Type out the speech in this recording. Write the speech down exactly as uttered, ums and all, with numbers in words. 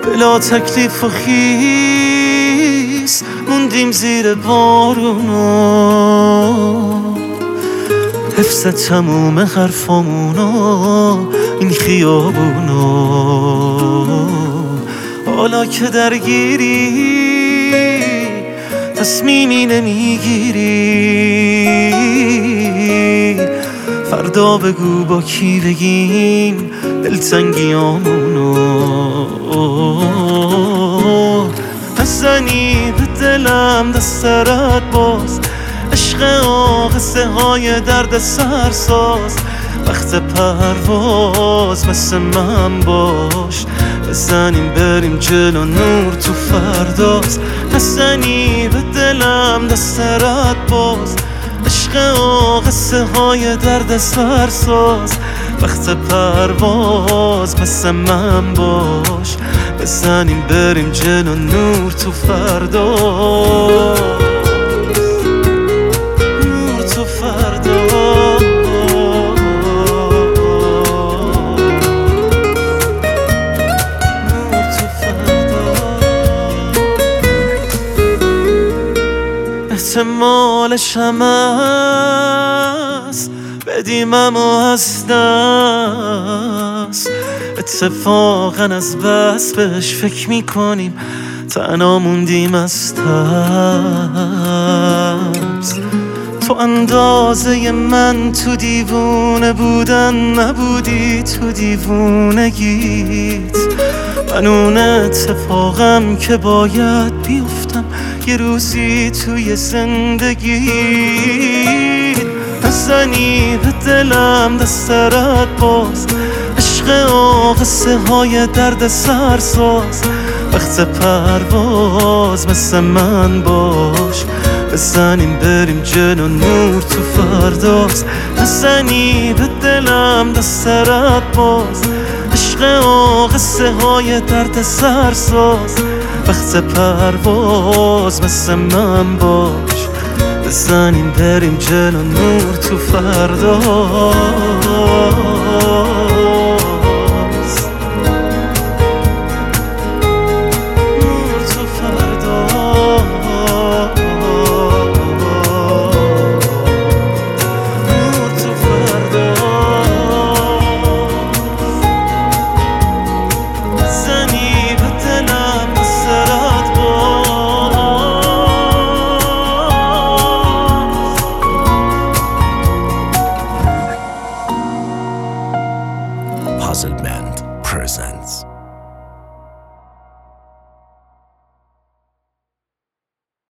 بلا تکلیف و خیس موندیم زیر بارونا، حفظ تموم حرفامونا این خیابونا. حالا که درگیری تصمیمی نمیگیری، فردا بگو با کی بگیم دلتنگیامونو. نزنی به دلم دسترت باز، عشق آقصه های درد سرساز. وقت پرواز مثل من باش، بزنیم بریم جلو نور تو فرداست. نزنی به دلم دسترت باز، عشق آقصه های درد سرساز. وقت پرواز مثل من باش، بزنیم بریم جلو نور تو فرداست. احتمالش هم هست بدیم اما از دست، اتفاقا از بس بهش فکر میکنیم تنها موندیم از ترس. تو اندازه من تو دیوونه بودن نبودی، تو دیوونگیت من اون اتفاقم که باید بیفتم یه روزی توی زندگیت. نزنی به دلم دسترت باز، عشق آقصه های درد سرساز. وقت پرواز مثل من باش، بزنیم بریم جلو نور تو فرداست. نزنی به دلم دسترت باز، عشق آقصه های درد سرساز. وقت پرواز مثل من باش، بزنیم بریم جلو نور تو فرداست. Puzzled Man.